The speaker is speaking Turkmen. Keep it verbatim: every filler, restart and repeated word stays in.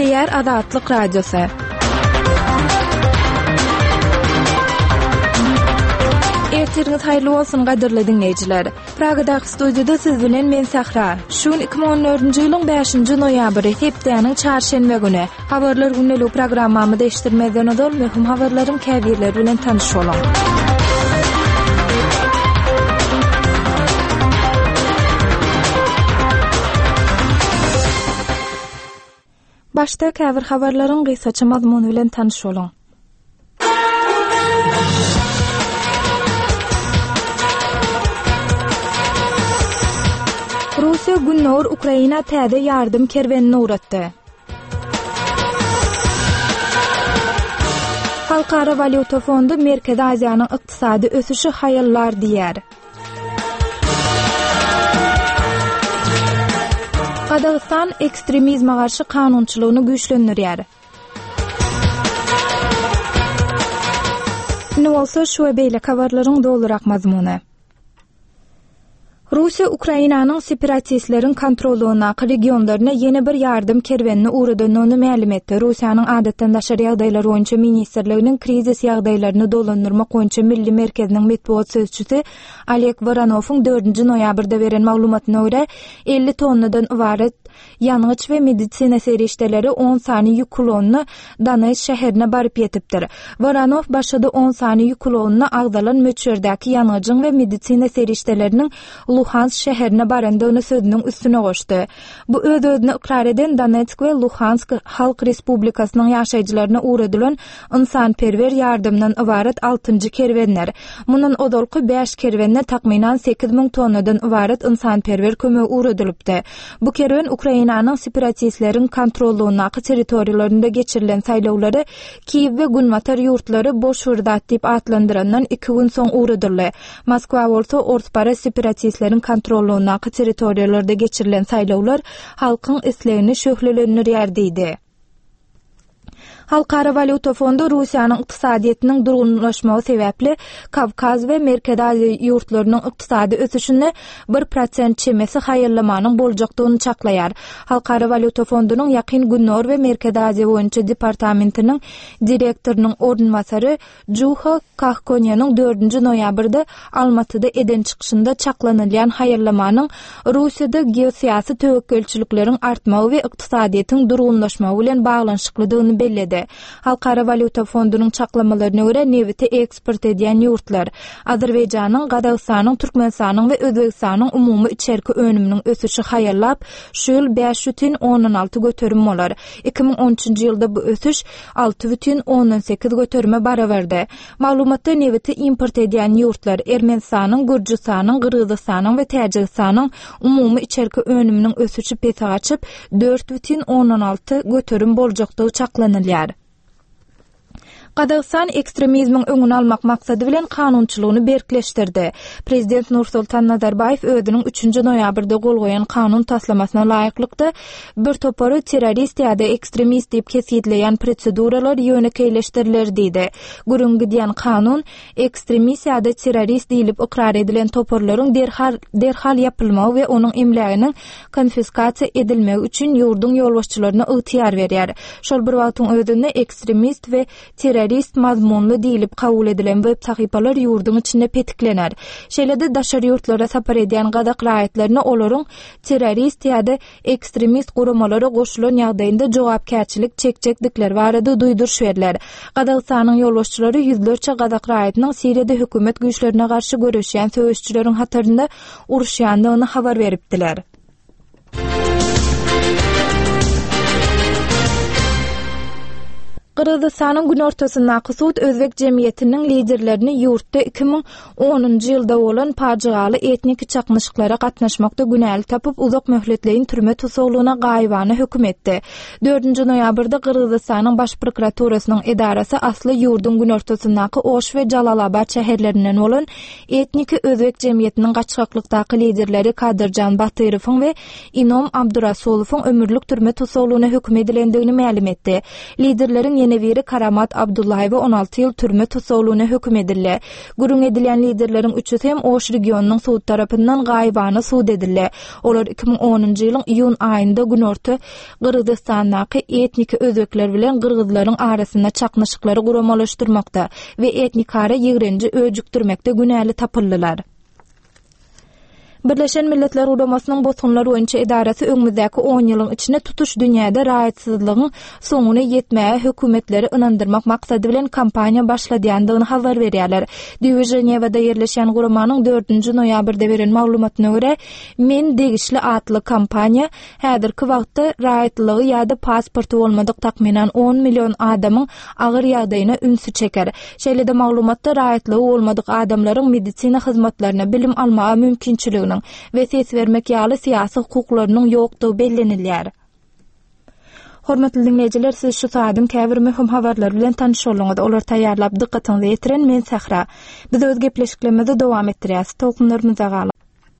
Eýär Azatlyk Radiosu. Eýtiriniz haýrly bolsun gaderli dinleýijiler. Pragada studiýada siz bilen men Sahra. Şuň iki ming on dördünji ýylyň beşinji noýabry hepdeniň çarşembe güni habarlar günlük programmamy değiştirmeden odol möhüm habarlaryň käbirleri bilen tanyş bolan. Başta käbir habarlaryň gysgaça mazmuny bilen tanyş bolan. Russiya Günnor Ukraina täze ýardym kerwenini uratdy. Halkara Valyuta Fondu Merkezi Aziýanyň ykdysady ösüşi haýallar diýär. Qadagstan ekstremizme garşy kanunçylygyny güýçlendirýär. Ne bolsa şu beýle habarlaryň dolurak mazmuny. Russiya Ukrainanyň separatistleriň kontrolugyna regionlaryna ýene bir ýardym kerwenini uradynyny ma'lum etdi. Russiýanyň adatdan daşary ýagdaýlar boýunça ministrliginiň krizis ýagdaýlaryny dolandyrmak boýunça milli merkeziniň medeniýet sözçüsi Oleg Voronowyň dördünji noýabrda beren maglumatyna görä elli tonnadan ibaret ýanygyç we medisina serişdeleri on sany ýük kolonyny Donetsk şäherine baryp ýetipdir. Voronow başyda on sany ýük kolonyny agdalan möçürdäki ýanygyçyň we medisina serişdeleriniň Luhansk şäherine barandygyny sözüniň üstüne goşdy. Bu öz-özüne ikrar eden Donetsk we Luhansk Halk Respublikasynyň ýaşaýjylaryna uradylan insanperwer ýardymdan ibaret altynjy kerwenler. Mundan odolky beş kerwenine takminan sekiz ming tonnadan ibaret insanperwer kömek uradylypdy. Bu kerwen Ukrainanyň separatistleriň kontrolugyna territoriýalarynda geçirilen saýlawlary Kiýew we Gunmatar ýurtlary boş wurdat diýip atlandyrandan iki gün soň uradyldy. Moskwa bolsa ortpara separatistleriň kontrolugyna territoriýalarda geçirilen saýlawlar halkyň islegini şöhlelendirýär diýdi. Halkara Valyuta Fondu Russiýanyň ykdysadyýetiniň durgunlaşmagy sebäpli Kavkaz we Merkezi Aziýa ýurtlarynyň ykdysady ösüşini bir prosent çemesi haýyrlamanyň boljakdygyny çaklaýar. Halkara Valyuta Fondunyň ýakyn Günnor we Merkezi Aziýa boýunça departamentiniň direktorynyň ornmasary Juha Kahkonyanyň dördünji noýabrda Almatyda eden çykyşynda çaklanylýan haýyrlamanyň Russiýada geosiýasy töwekelçilikleriň artmagy we ykdysadyýetiň durgunlaşmagy bilen baglanşyklydygyny belledi. Halkara Valyuta Fondunyň çaklamalaryna görä newiti eksport edýän ýurtlar Azerbaýjanyň, Gadagstanyň, Türkmenistanyň we Özbegistanyň umumy içerki önüminiň ösüşi haýallap, şu ýyl beş бүтүn onuň alty göterim bolar. iki ming on üçinji ýylda bu ösüş alty бүтүn onuň sekiz göterime barabardy. Maglumatda newiti import edýän ýurtlar Ermenistanyň, Gürjistanyň, Kyrgyzstanyň we Täjikistanyň umumy içerki önüminiň ösüşi pesa açyp dört бүтүn onuň alty göterim boljakdygy çaklanylýar. Qadagstan ekstremizmiň öňüni almak maksady bilen kanunçylygyny berkleşdirdi. Prezident Nursultan Nazarbayev özüniň üçünji noýabrda gol goýan kanun taslamasyna laýyklykda bir topary terrorist ýa-da ekstremist diýip kesýetleýän proseduralar ýönekeýleşdiriler diýdi. Gürüňki diýen kanun ekstremist ýa-da terrorist diýilip ikrar edilen toparlaryň derhal derhal ýapylmagy we onuň emleginiň konfiskasiýa edilmegi üçin ýurdun ýolbaşçylaryna ygtyýar berýär. Şol bir wagtyň özünde ekstremist we terrorist terrorist mazmunlu diýilip kabul edilen web sahypalar ýurdun içinde petiklener. Şeýlede daşary ýurtlara sapar edýän gadak raýatlaryna olaryň terrorist ýa-da ekstremist guramalara goşulan ýagdaýynda jogapkärçilik çekjekdikleri barada duýduruş berler. Gadagstanyň ýolbaşçylary ýüzlerçe gadak raýatynyň Siriýada hökümet güýçlerine garşy görüşýän söwüşçüleriň hatarynda uruşýandygyny habar beripdiler. Kırgızstanyň gün ortasynda Kysut özbek jemgyýetiniň liderlerini ýurtda iki ming onunji ýylda bolan paçygaly etnik çakmyşyklara gatnaşmakda günäli tapyp uzak möhletleýin türme tutsagyna gaýybany hökm etdi. dördünji noýabrda Kyrgyzstanyň baş prokuraturasynyň edarasy asly ýurdun gün ortasyndaky Oş we Jalalabad şäherlerinden bolan etnik özbek jemgyýetiniň gaçgaklykdaky liderleri Kadyrjan Batyrowyň we Inom Abdurasolowyň ömürlük türme tutsagyna hökm edilendigini ma'lum etdi. Liderleriň ýene biri Karamat Abdullayewa on alty ýyl türme tutsagylygyna höküm edildi. Gurun edilen liderleriň üçü hem Oş regionynyň suud tarapyndan gaýbana suud edildi. Olar iki ming onunjy ýylyň iýun aýynda günorta Gyrgyzstandaky etnik özekler bilen gyrgyzlaryň arasynda çaknaşyklary guramalaşdyrmakda we etnikara ýigrenji öjükdirmekde günäli tapyldylar. Birleşen Milletler Uramasının bozgunlar boýunça idaresi öňümüzdäki on ýylyň içinde tutuş dünýäde raýatsyzlygyň soňuna ýetmäge hökümetleri ynandyrmak maksady bilen kampaniýa başladýandygyny habar berýärler. Ženewada ýerleşen guramanyň dördünji noýabrda beren maglumatyna görä, Men degişli atly kampaniýa häzirki wagtda raýatlygy ýa-da pasporty bolmadyk takminan on million adamyň agyr ýagdaýyna ünsü çeker. Şeýle-de maglumatda raýatlygy bolmadyk adamlaryň medisina hyzmatlaryna bilim almagy mümkinçiligini ve ses vermek ýaly syýasy hukuklarynyň ýokdugy bellenilýär. Hormatly dinleýijiler, siz şu saatym käbir möhüm habarlar bilen tanışýarlyňyz. Olar taýýarlap dikkatiňizi ýetiren men Sahra. Biz öz gepleşiklerimizi dowam etdirýäs. Tolkunlarymyza galyk.